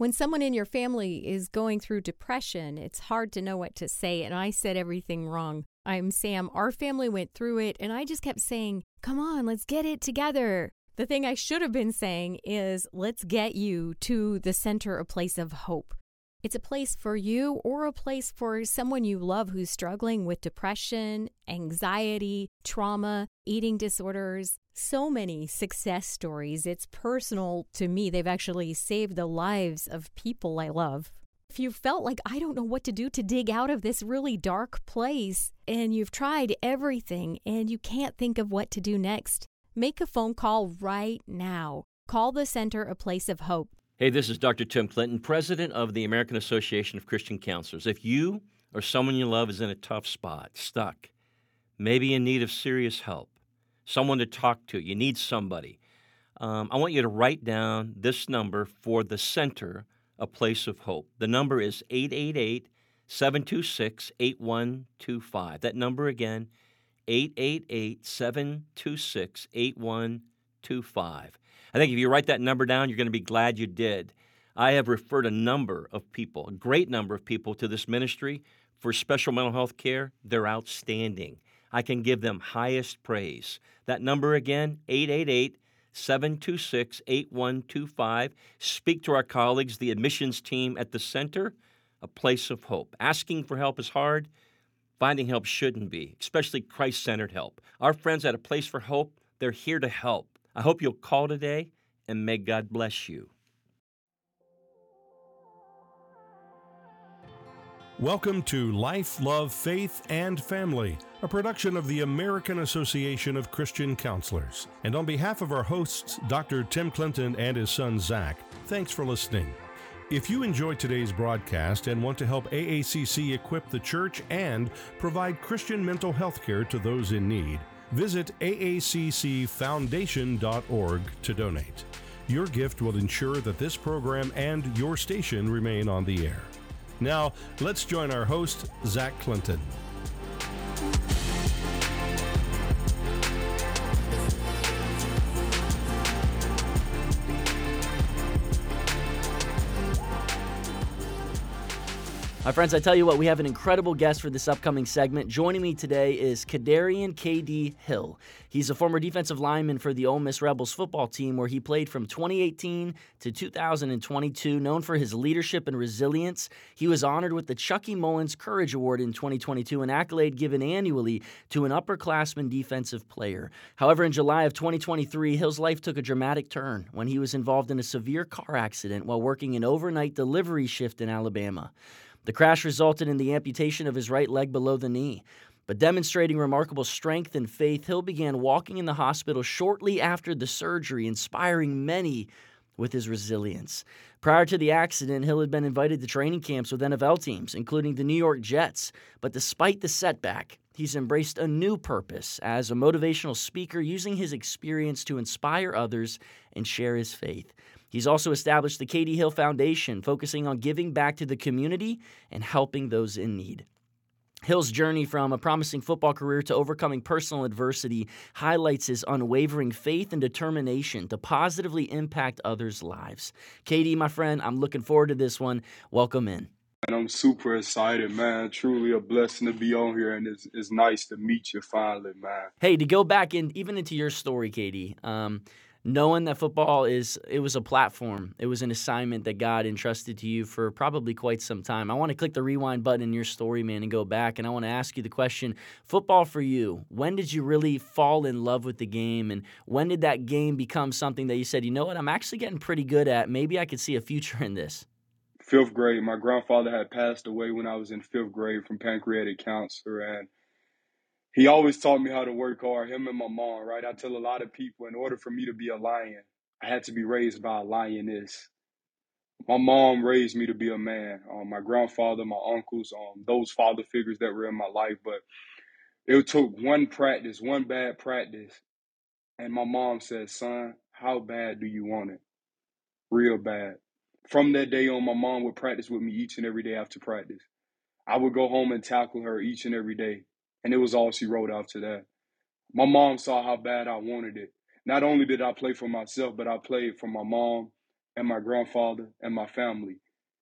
When someone in your family is going through depression, it's hard to know what to say, and I said everything wrong. I'm Sam. Our family went through it, and I just kept saying, come on, let's get it together. The thing I should have been saying is, let's get you to the center, a place of hope. It's a place for you or a place for someone you love who's struggling with depression, anxiety, trauma, eating disorders. So many success stories. It's personal to me. They've actually saved the lives of people I love. If you felt like I don't know what to do to dig out of this really dark place and you've tried everything and you can't think of what to do next, make a phone call right now. Call the center, a place of hope. Hey, this is Dr. Tim Clinton, president of the American Association of Christian Counselors. If you or someone you love is in a tough spot, stuck, maybe in need of serious help, someone to talk to, you need somebody, I want you to write down this number for the center, a place of hope. The number is 888-726-8125. That number again, 888-726-8125. I think if you write that number down, you're going to be glad you did. I have referred a number of people, a great number of people, to this ministry for special mental health care. They're outstanding. I can give them highest praise. That number again, 888-726-8125. Speak to our colleagues, the admissions team at the center, a place of hope. Asking for help is hard. Finding help shouldn't be, especially Christ-centered help. Our friends at A Place for Hope, they're here to help. I hope you'll call today, and may God bless you. Welcome to Life, Love, Faith, and Family, a production of the American Association of Christian Counselors. And on behalf of our hosts, Dr. Tim Clinton and his son Zach, thanks for listening. If you enjoyed today's broadcast and want to help AACC equip the church and provide Christian mental health care to those in need, visit aaccfoundation.org to donate. Your gift will ensure that this program and your station remain on the air. Now, let's join our host, Zach Clinton. My friends, I tell you what, we have an incredible guest for this upcoming segment. Joining me today is Kadarian K.D. Hill. He's a former defensive lineman for the Ole Miss Rebels football team, where he played from 2018 to 2022. Known for his leadership and resilience, he was honored with the Chucky Mullins Courage Award in 2022, an accolade given annually to an upperclassman defensive player. However, in July of 2023, Hill's life took a dramatic turn when he was involved in a severe car accident while working an overnight delivery shift in Alabama. The crash resulted in the amputation of his right leg below the knee. But demonstrating remarkable strength and faith, Hill began walking in the hospital shortly after the surgery, inspiring many with his resilience. Prior to the accident, Hill had been invited to training camps with NFL teams, including the New York Jets. But despite the setback, he's embraced a new purpose as a motivational speaker, using his experience to inspire others and share his faith. He's also established the K.D. Hill Foundation, focusing on giving back to the community and helping those in need. Hill's journey from a promising football career to overcoming personal adversity highlights his unwavering faith and determination to positively impact others' lives. K.D., my friend, I'm looking forward to this one. Welcome in. And I'm super excited, man. Truly a blessing to be on here, and it's nice to meet you finally, man. Hey, to go back even into your story, K.D., knowing that football it was a platform. It was an assignment that God entrusted to you for probably quite some time. I want to click the rewind button in your story, man, and go back. And I want to ask you the question, football for you, when did you really fall in love with the game? And when did that game become something that you said, you know what, I'm actually getting pretty good at. Maybe I could see a future in this? Fifth grade. My grandfather had passed away when I was in fifth grade from pancreatic cancer. And he always taught me how to work hard, him and my mom, right? I tell a lot of people, in order for me to be a lion, I had to be raised by a lioness. My mom raised me to be a man. My grandfather, my uncles, those father figures that were in my life. But it took one bad practice. And my mom said, son, how bad do you want it? Real bad. From that day on, my mom would practice with me each and every day after practice. I would go home and tackle her each and every day. And it was all she wrote after that. My mom saw how bad I wanted it. Not only did I play for myself, but I played for my mom and my grandfather and my family.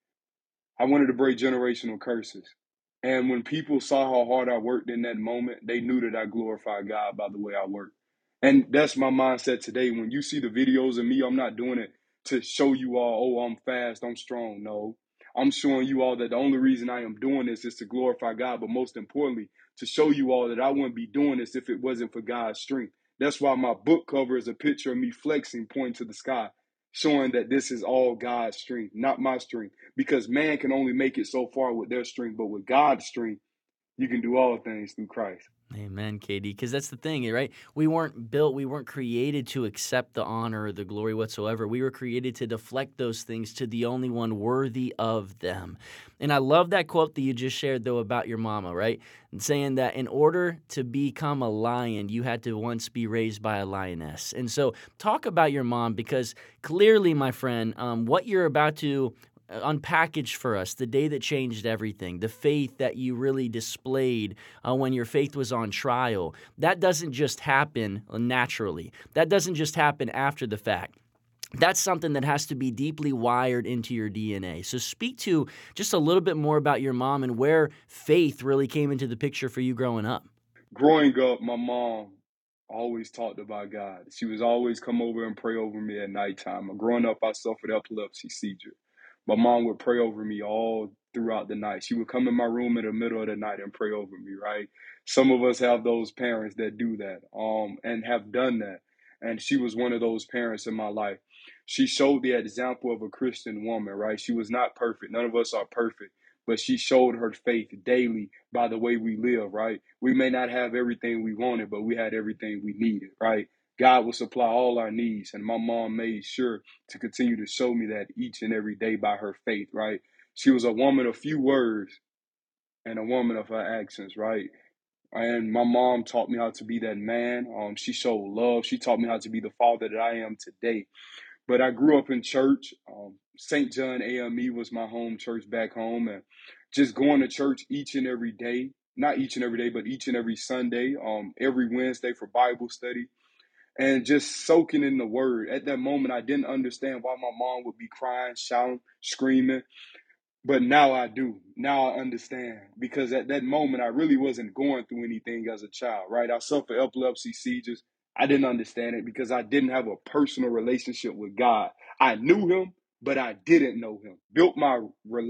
I wanted to break generational curses. And when people saw how hard I worked in that moment, they knew that I glorified God by the way I worked. And that's my mindset today. When you see the videos of me, I'm not doing it to show you all, oh, I'm fast, I'm strong. No, I'm showing you all that the only reason I am doing this is to glorify God, but most importantly, to show you all that I wouldn't be doing this if it wasn't for God's strength. That's why my book cover is a picture of me flexing, pointing to the sky, showing that this is all God's strength, not my strength. Because man can only make it so far with their strength, but with God's strength, you can do all things through Christ. Amen, Katie. Because that's the thing, right? We weren't created to accept the honor or the glory whatsoever. We were created to deflect those things to the only one worthy of them. And I love that quote that you just shared, though, about your mama, right? And saying that in order to become a lion, you had to once be raised by a lioness. And so talk about your mom, because clearly, my friend, what you're about to unpackage for us, the day that changed everything, the faith that you really displayed when your faith was on trial, that doesn't just happen naturally. That doesn't just happen after the fact. That's something that has to be deeply wired into your DNA. So speak to just a little bit more about your mom and where faith really came into the picture for you growing up. Growing up, my mom always talked about God. She was always come over and pray over me at nighttime. Growing up, I suffered epilepsy seizure. My mom would pray over me all throughout the night. She would come in my room in the middle of the night and pray over me, right? Some of us have those parents that do that, and have done that. And she was one of those parents in my life. She showed the example of a Christian woman, right? She was not perfect. None of us are perfect, but she showed her faith daily by the way we live, right? We may not have everything we wanted, but we had everything we needed, right? God will supply all our needs. And my mom made sure to continue to show me that each and every day by her faith, right? She was a woman of few words and a woman of her actions, right? And my mom taught me how to be that man. She showed love. She taught me how to be the father that I am today. But I grew up in church. St. John AME was my home church back home. And just going to church each and every day, not each and every day, but each and every Sunday, every Wednesday for Bible study, and just soaking in the word. At that moment, I didn't understand why my mom would be crying, shouting, screaming. But now I do. Now I understand. Because at that moment, I really wasn't going through anything as a child, right? I suffered epilepsy seizures. I didn't understand it because I didn't have a personal relationship with God. I knew him, but I didn't know him. Built my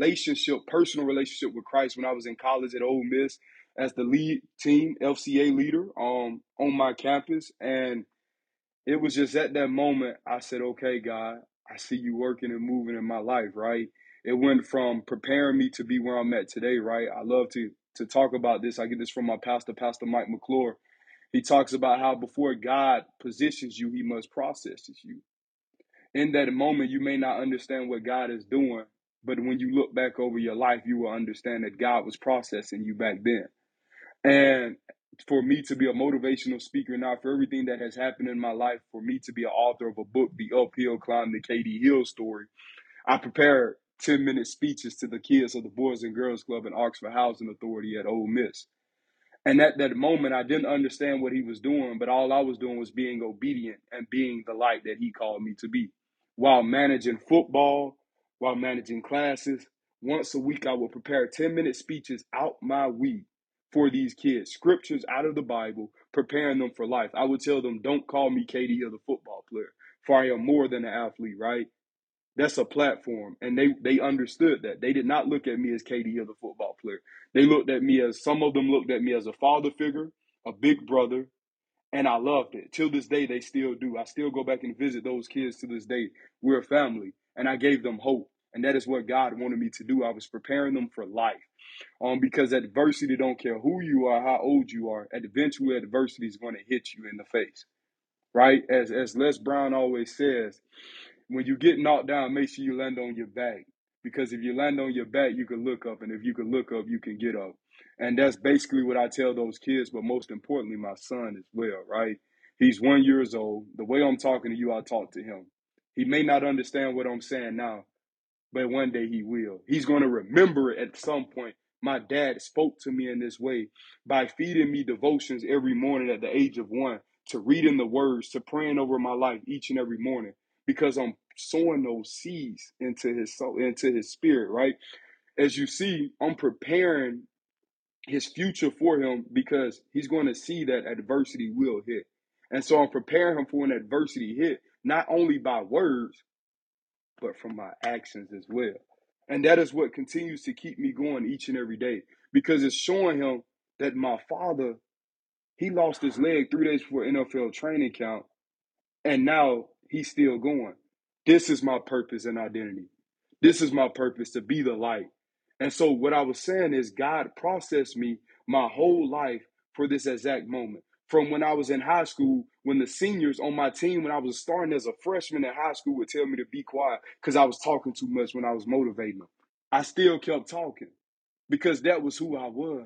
personal relationship with Christ when I was in college at Ole Miss as the lead team, FCA leader on my campus. And it was just at that moment I said, okay, God, I see you working and moving in my life, right? It went from preparing me to be where I'm at today, right? I love to talk about this. I get this from my pastor, Pastor Mike McClure. He talks about how before God positions you, he must process you. In that moment, you may not understand what God is doing, but when you look back over your life, you will understand that God was processing you back then. And for me to be a motivational speaker now, for everything that has happened in my life, for me to be an author of a book, The Uphill Climb, the KD Hill story, I prepared 10-minute speeches to the kids of the Boys and Girls Club and Oxford Housing Authority at Ole Miss. And at that moment, I didn't understand what he was doing, but all I was doing was being obedient and being the light that he called me to be. While managing football, while managing classes, once a week I would prepare 10-minute speeches out my week for these kids, scriptures out of the Bible, preparing them for life. I would tell them, don't call me KD or the football player, for I am more than an athlete, right? That's a platform. And they understood that. They did not look at me as KD or the football player. They looked at me as, some of them looked at me as a father figure, a big brother, and I loved it. Till this day, they still do. I still go back and visit those kids to this day. We're a family, and I gave them hope. And that is what God wanted me to do. I was preparing them for life. Because adversity don't care who you are, how old you are. Eventually, adversity is going to hit you in the face, right? As Les Brown always says, when you get knocked down, make sure you land on your back. Because if you land on your back, you can look up. And if you can look up, you can get up. And that's basically what I tell those kids. But most importantly, my son as well, right? He's 1 year old. The way I'm talking to you, I talk to him. He may not understand what I'm saying now, but one day he will. He's going to remember it at some point. My dad spoke to me in this way by feeding me devotions every morning at the age of 1, to reading the words, to praying over my life each and every morning, because I'm sowing those seeds into his soul, into his spirit, right? As you see, I'm preparing his future for him because he's going to see that adversity will hit. And so I'm preparing him for an adversity hit, not only by words, but from my actions as well. And that is what continues to keep me going each and every day, because it's showing him that my father, he lost his leg 3 days before NFL training camp, and now he's still going. This is my purpose and identity. This is my purpose, to be the light. And so what I was saying is God processed me my whole life for this exact moment. From when I was in high school, when the seniors on my team, when I was starting as a freshman in high school, would tell me to be quiet because I was talking too much when I was motivating them. I still kept talking because that was who I was.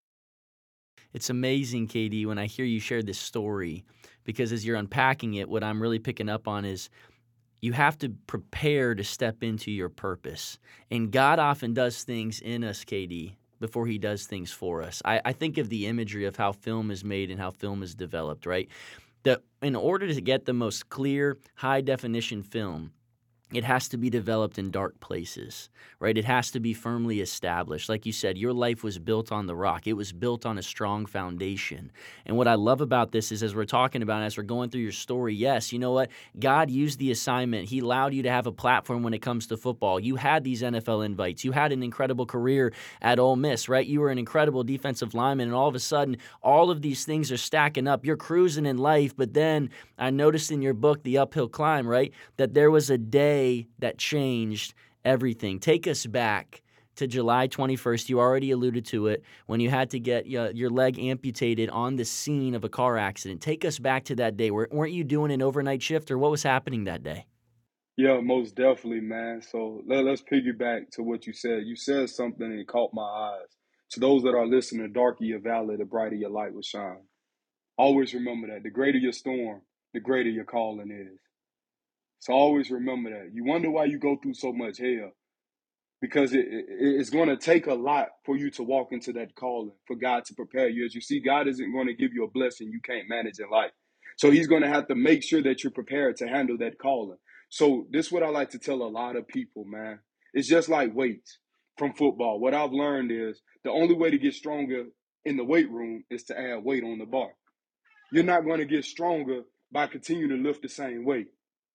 It's amazing, KD, when I hear you share this story, because as you're unpacking it, what I'm really picking up on is you have to prepare to step into your purpose. And God often does things in us, KD, before he does things for us. I think of the imagery of how film is made and how film is developed, right? That in order to get the most clear, high-definition film, it has to be developed in dark places, right? It has to be firmly established. Like you said, your life was built on the rock. It was built on a strong foundation. And what I love about this is, as we're talking about, as we're going through your story, yes, you know what? God used the assignment. He allowed you to have a platform when it comes to football. You had these NFL invites. You had an incredible career at Ole Miss, right? You were an incredible defensive lineman, and all of a sudden, all of these things are stacking up. You're cruising in life, but then I noticed in your book, The Uphill Climb, right, that there was a day that changed everything. Take us back to July 21st. You already alluded to it, when you had to get your leg amputated on the scene of a car accident. Take us back to that day. Weren't you doing an overnight shift, or what was happening that day? Yeah, most definitely, man. So let's piggyback to what you said. You said something and it caught my eyes. To those that are listening, the darker your valley, the brighter your light will shine. Always remember that. The greater your storm, the greater your calling is. So always remember that. You wonder why you go through so much hell, because it's going to take a lot for you to walk into that calling, for God to prepare you. As you see, God isn't going to give you a blessing you can't manage in life. So he's going to have to make sure that you're prepared to handle that calling. So this is what I like to tell a lot of people, man. It's just like weights from football. What I've learned is the only way to get stronger in the weight room is to add weight on the bar. You're not going to get stronger by continuing to lift the same weight.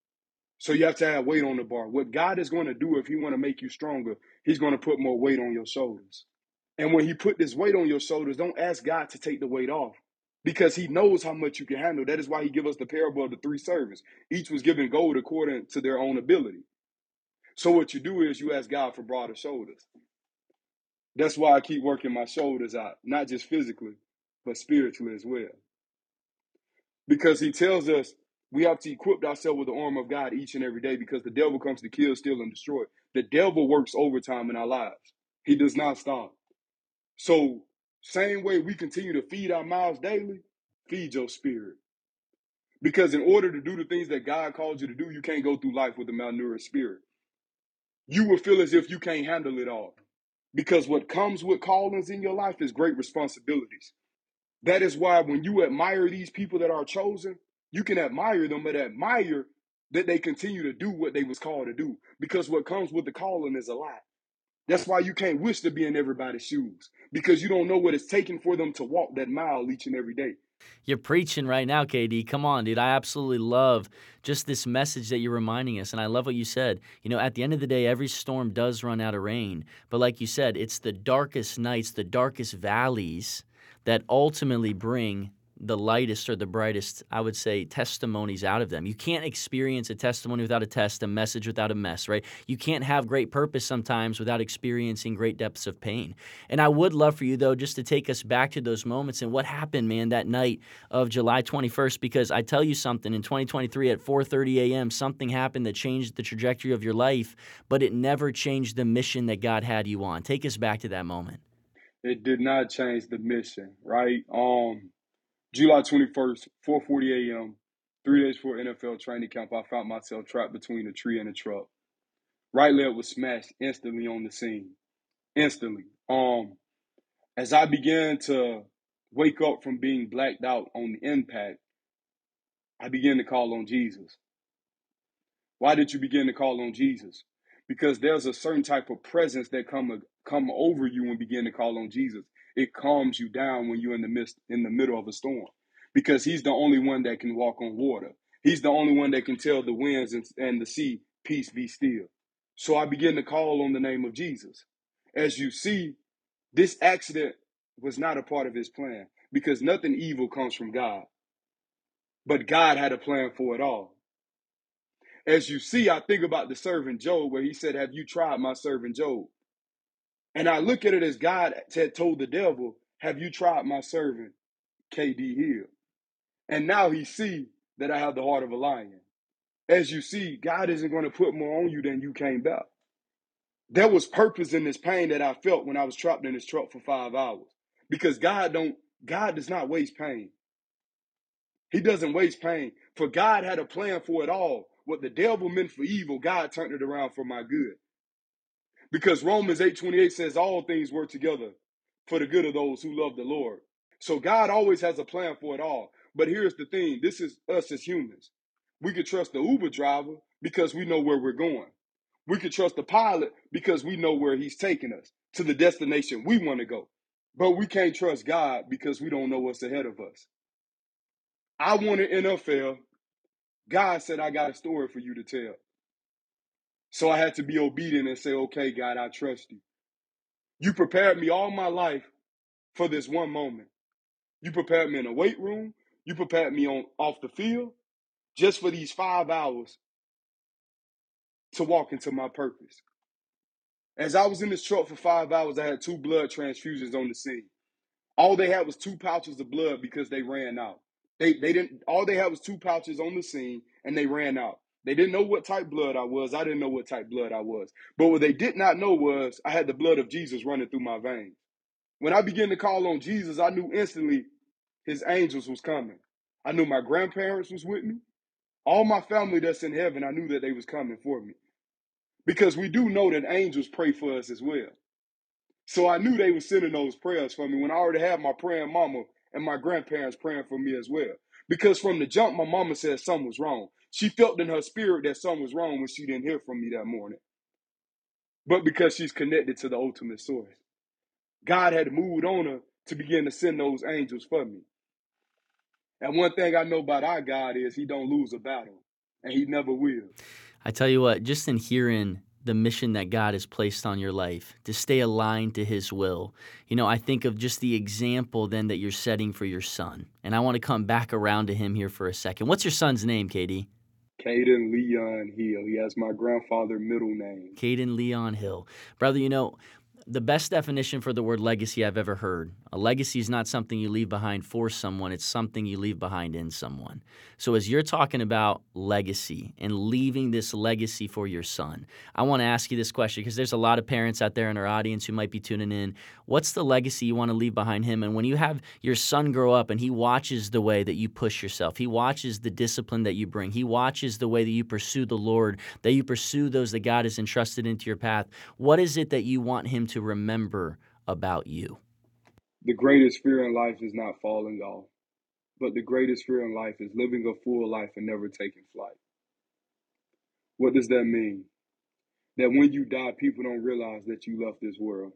So you have to add weight on the bar. What God is going to do, if he want to make you stronger, he's going to put more weight on your shoulders. And when he put this weight on your shoulders, don't ask God to take the weight off, because he knows how much you can handle. That is why he gave us the parable of the 3 servants. Each was given gold according to their own ability. So what you do is you ask God for broader shoulders. That's why I keep working my shoulders out, not just physically, but spiritually as well. Because he tells us we have to equip ourselves with the armor of God each and every day, because the devil comes to kill, steal, and destroy. The devil works overtime in our lives. He does not stop. So same way we continue to feed our mouths daily, feed your spirit. Because in order to do the things that God called you to do, you can't go through life with a malnourished spirit. You will feel as if you can't handle it all. Because what comes with callings in your life is great responsibilities. That is why when you admire these people that are chosen, you can admire them, but admire that they continue to do what they was called to do. Because what comes with the calling is a lot. That's why you can't wish to be in everybody's shoes, because you don't know what it's taking for them to walk that mile each and every day. You're preaching right now, KD. Come on, dude. I absolutely love just this message that you're reminding us. And I love what you said. You know, at the end of the day, every storm does run out of rain. But like you said, it's the darkest nights, the darkest valleys that ultimately bring the lightest or the brightest, I would say, testimonies out of them. You can't experience a testimony without a test, a message without a mess, right? You can't have great purpose sometimes without experiencing great depths of pain. And I would love for you, though, just to take us back to those moments and what happened, man, that night of July 21st, because I tell you something, in 2023 at 4:30 a.m., something happened that changed the trajectory of your life, but it never changed the mission that God had you on. Take us back to that moment. It did not change the mission, right? July 21st, 4:40 a.m., 3 days before NFL training camp, I found myself trapped between a tree and a truck. Right leg was smashed instantly on the scene. Instantly. As I began to wake up from being blacked out on the impact, I began to call on Jesus. Why did you begin to call on Jesus? Because there's a certain type of presence that come over you when you begin to call on Jesus. It calms you down when you're in the middle of a storm, because he's the only one that can walk on water. He's the only one that can tell the winds and the sea, peace, be still. So I begin to call on the name of Jesus. As you see, this accident was not a part of his plan, because nothing evil comes from God. But God had a plan for it all. As you see, I think about the servant Job, where he said, have you tried my servant Job? And I look at it as God had told the devil, have you tried my servant KD Hill? And now he see that I have the heart of a lion. As you see, God isn't going to put more on you than you came back. There was purpose in this pain that I felt when I was trapped in this truck for 5 hours. Because God does not waste pain. He doesn't waste pain. For God had a plan for it all. What the devil meant for evil, God turned it around for my good. Because Romans 8:28 says all things work together for the good of those who love the Lord. So God always has a plan for it all. But here's the thing. This is us as humans. We could trust the Uber driver because we know where we're going. We could trust the pilot because we know where he's taking us to the destination we want to go. But we can't trust God because we don't know what's ahead of us. I wanted NFL. God said, I got a story for you to tell. So I had to be obedient and say, okay, God, I trust you. You prepared me all my life for this one moment. You prepared me in a weight room. You prepared me off the field just for these 5 hours to walk into my purpose. As I was in this truck for 5 hours, I had 2 blood transfusions on the scene. All they had was 2 pouches of blood because they ran out. They didn't. All they had was 2 pouches on the scene, and they ran out. They didn't know what type blood I was. I didn't know what type blood I was. But what they did not know was I had the blood of Jesus running through my veins. When I began to call on Jesus, I knew instantly his angels was coming. I knew my grandparents was with me. All my family that's in heaven, I knew that they was coming for me. Because we do know that angels pray for us as well. So I knew they were sending those prayers for me when I already had my praying mama and my grandparents praying for me as well. Because from the jump, my mama said something was wrong. She felt in her spirit that something was wrong when she didn't hear from me that morning. But because she's connected to the ultimate source, God had moved on her to begin to send those angels for me. And one thing I know about our God is he don't lose a battle, and he never will. I tell you what, just in hearing the mission that God has placed on your life, to stay aligned to his will, I think of just the example then that you're setting for your son. And I want to come back around to him here for a second. What's your son's name, KD? Caden Leon Hill. He has my grandfather's middle name. Caden Leon Hill. Brother, the best definition for the word legacy I've ever heard. A legacy is not something you leave behind for someone. It's something you leave behind in someone. So as you're talking about legacy and leaving this legacy for your son, I want to ask you this question because there's a lot of parents out there in our audience who might be tuning in. What's the legacy you want to leave behind him? And when you have your son grow up and he watches the way that you push yourself, he watches the discipline that you bring, he watches the way that you pursue the Lord, that you pursue those that God has entrusted into your path, what is it that you want him to remember about you? The greatest fear in life is not falling off, but the greatest fear in life is living a full life and never taking flight. What does that mean? That when you die, people don't realize that you left this world.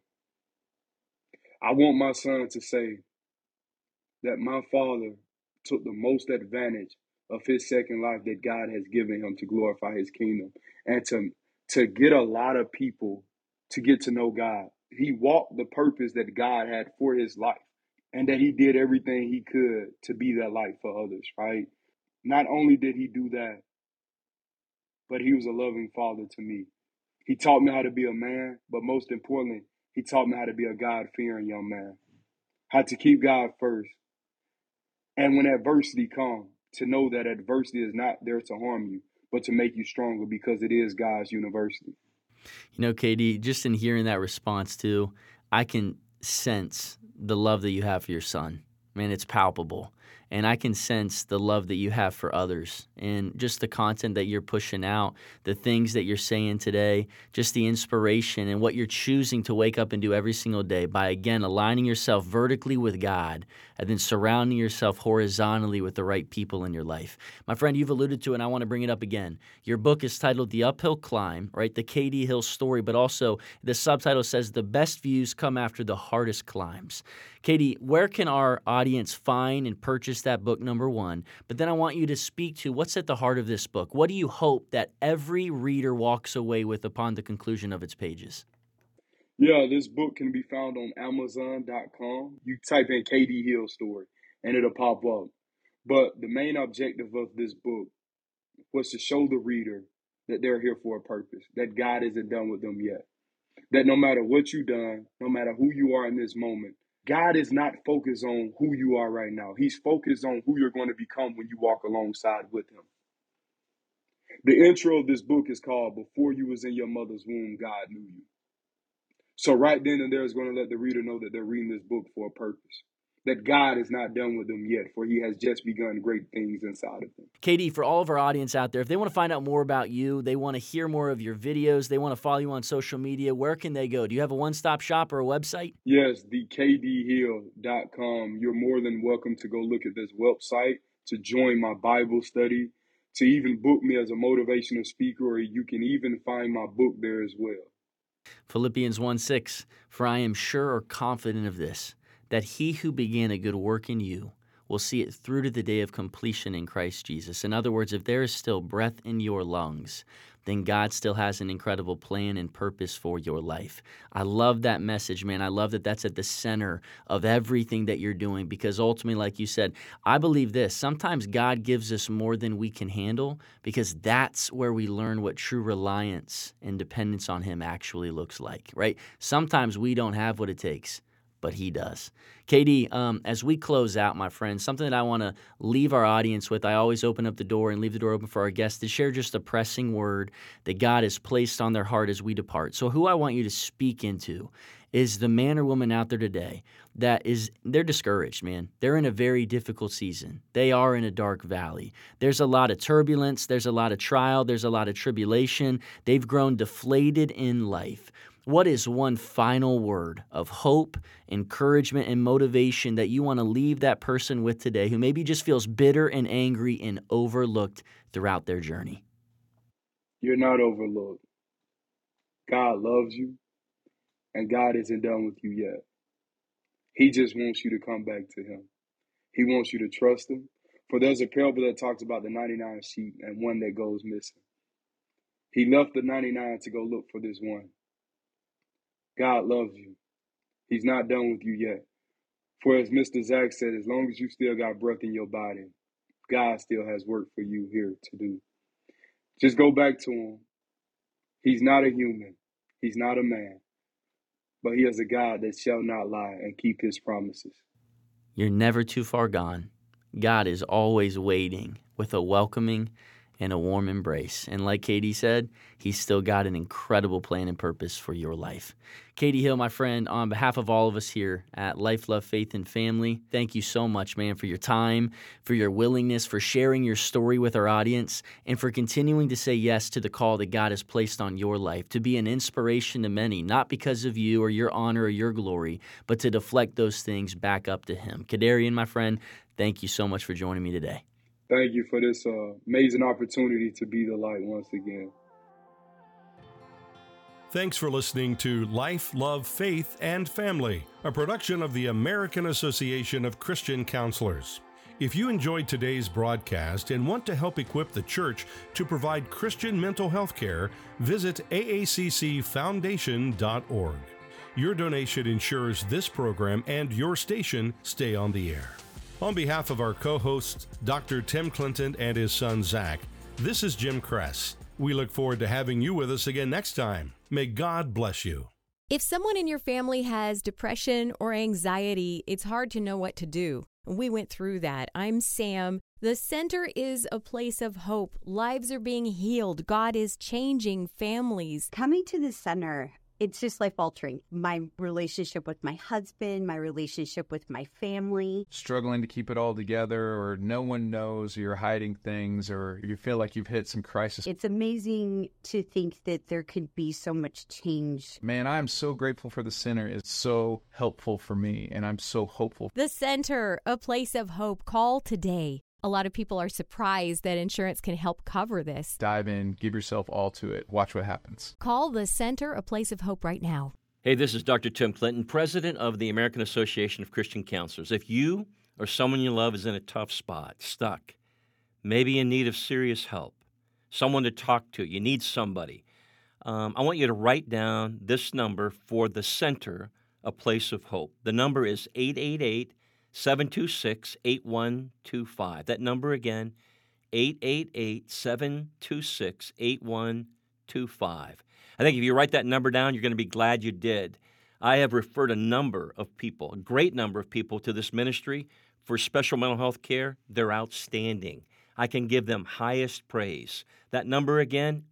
I want my son to say that my father took the most advantage of his second life that God has given him to glorify his kingdom and to get a lot of people to get to know God. He walked the purpose that God had for his life and that he did everything he could to be that light for others, right? Not only did he do that, but he was a loving father to me. He taught me how to be a man, but most importantly, he taught me how to be a God-fearing young man, how to keep God first. And when adversity comes, to know that adversity is not there to harm you, but to make you stronger because it is God's university. KD, just in hearing that response too, I can sense the love that you have for your son. Man, it's palpable. and I can sense the love that you have for others and just the content that you're pushing out, the things that you're saying today, just the inspiration and what you're choosing to wake up and do every single day by, again, aligning yourself vertically with God and then surrounding yourself horizontally with the right people in your life. My friend, you've alluded to it, and I want to bring it up again. Your book is titled The Uphill Climb, right? The K.D. Hill story, but also the subtitle says the best views come after the hardest climbs. Katie, where can our audience find and purchase that book, number one? But then I want you to speak to what's at the heart of this book. What do you hope that every reader walks away with upon the conclusion of its pages? Yeah, this book can be found on Amazon.com. You type in K.D. Hill story and it'll pop up. But the main objective of this book was to show the reader that they're here for a purpose, that God isn't done with them yet, that no matter what you've done, no matter who you are in this moment, God is not focused on who you are right now. He's focused on who you're going to become when you walk alongside with him. The intro of this book is called Before You Was in Your Mother's Womb, God Knew You. So right then and there is going to let the reader know that they're reading this book for a purpose, that God is not done with them yet, for he has just begun great things inside of them. Katie, for all of our audience out there, if they want to find out more about you, they want to hear more of your videos, they want to follow you on social media, where can they go? Do you have a one-stop shop or a website? Yes, the kdhill.com. You're more than welcome to go look at this website, to join my Bible study, to even book me as a motivational speaker, or you can even find my book there as well. Philippians 1:6, for I am sure or confident of this, that he who began a good work in you will see it through to the day of completion in Christ Jesus. In other words, if there is still breath in your lungs, then God still has an incredible plan and purpose for your life. I love that message, man. I love that that's at the center of everything that you're doing, because ultimately, like you said, I believe this. Sometimes God gives us more than we can handle, because that's where we learn what true reliance and dependence on him actually looks like, right? Sometimes we don't have what it takes, but he does. K.D., as we close out, my friend, something that I want to leave our audience with, I always open up the door and leave the door open for our guests to share just a pressing word that God has placed on their heart as we depart. So who I want you to speak into is the man or woman out there today they're discouraged, man. They're in a very difficult season. They are in a dark valley. There's a lot of turbulence. There's a lot of trial. There's a lot of tribulation. They've grown deflated in life. What is one final word of hope, encouragement, and motivation that you want to leave that person with today who maybe just feels bitter and angry and overlooked throughout their journey? You're not overlooked. God loves you, and God isn't done with you yet. He just wants you to come back to him. He wants you to trust him. For there's a parable that talks about the 99 sheep and one that goes missing. He left the 99 to go look for this one. God loves you. He's not done with you yet. For as Mr. Zach said, as long as you still got breath in your body, God still has work for you here to do. Just go back to him. He's not a human. He's not a man. But he is a God that shall not lie and keep his promises. You're never too far gone. God is always waiting with a welcoming and a warm embrace. And like Katie said, he's still got an incredible plan and purpose for your life. K.D. Hill, my friend, on behalf of all of us here at Life, Love, Faith, and Family, thank you so much, man, for your time, for your willingness, for sharing your story with our audience, and for continuing to say yes to the call that God has placed on your life, to be an inspiration to many, not because of you or your honor or your glory, but to deflect those things back up to him. Kadarian, my friend, thank you so much for joining me today. Thank you for this amazing opportunity to be the light once again. Thanks for listening to Life, Love, Faith, and Family, a production of the American Association of Christian Counselors. If you enjoyed today's broadcast and want to help equip the church to provide Christian mental health care, visit aaccfoundation.org. Your donation ensures this program and your station stay on the air. On behalf of our co-hosts, Dr. Tim Clinton and his son Zach, this is Jim Kress. We look forward to having you with us again next time. May God bless you. If someone in your family has depression or anxiety, it's hard to know what to do. We went through that. I'm Sam. The center is a place of hope. Lives are being healed. God is changing families. Coming to the center It's just life altering. My relationship with my husband, my relationship with my family. Struggling to keep it all together, or no one knows, or you're hiding things, or you feel like you've hit some crisis. It's amazing to think that there could be so much change. Man, I'm so grateful for the center. It's so helpful for me, and I'm so hopeful. The Center, a place of hope. Call today. A lot of people are surprised that insurance can help cover this. Dive in, give yourself all to it. Watch what happens. Call the Center, a place of hope right now. Hey, this is Dr. Tim Clinton, president of the American Association of Christian Counselors. If you or someone you love is in a tough spot, stuck, maybe in need of serious help, someone to talk to, you need somebody, I want you to write down this number for the Center, a place of hope. The number is 888-726-8125. That number again, 888-726-8125. I think if you write that number down, you're going to be glad you did. I have referred a number of people, a great number of people, to this ministry for special mental health care. They're outstanding. I can give them highest praise. That number again,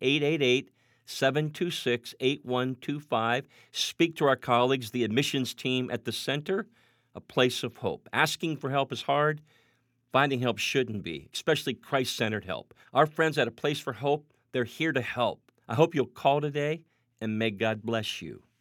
888-726-8125. Speak to our colleagues, the admissions team at the Center, a place of hope. Asking for help is hard. Finding help shouldn't be, especially Christ-centered help. Our friends at A Place for Hope, they're here to help. I hope you'll call today, and may God bless you.